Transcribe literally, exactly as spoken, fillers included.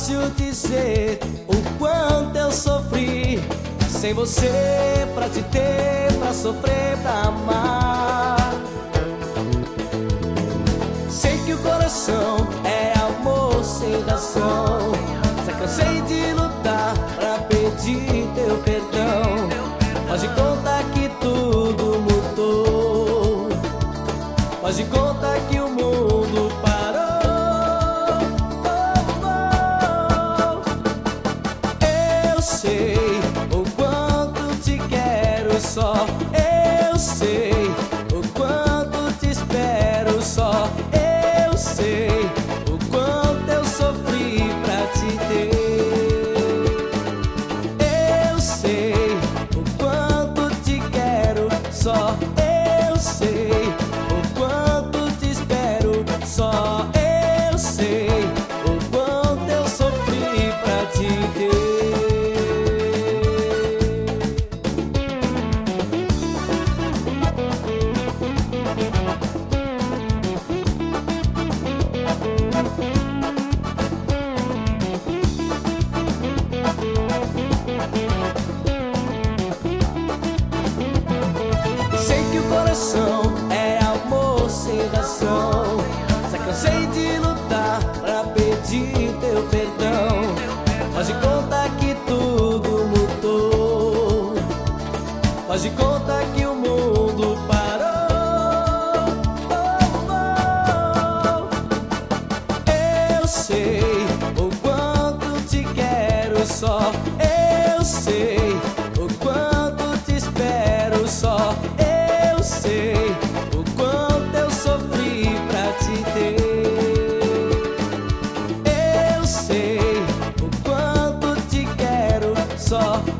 fácil dizer o quanto eu sofri sem você, pra te ter, pra sofrer, pra amar. Sei que o coração é amor sem razão. Já cansei de lutar pra pedir teu perdão. Faz de conta que tudo mudou. Faz de conta que o mundo parou. Eu sei o quanto te quero, só eu sei o quanto te espero, só eu sei o quanto eu sofri pra te ter. Eu sei o quanto te quero, só eu sei o quanto te espero, só eu sei o quanto eu sofri pra te ter. Sei que o coração é amor sem razão. Já cansei de lutar pra pedir teu perdão. Faz de conta que tudo mudou. Faz de conta que o mundo parou. Eu sei o quanto te quero, só eu sei o quanto te espero, só eu sei o quanto eu sofri pra te ter. Eu sei o quanto te quero, só